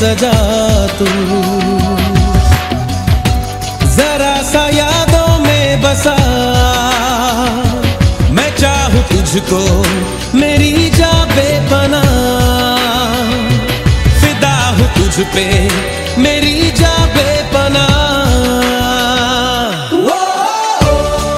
सजा तू। जरा सा यादों में बसा, मैं चाहूं तुझको मेरी जा बेपनाह, फिदा हूं तुझ पे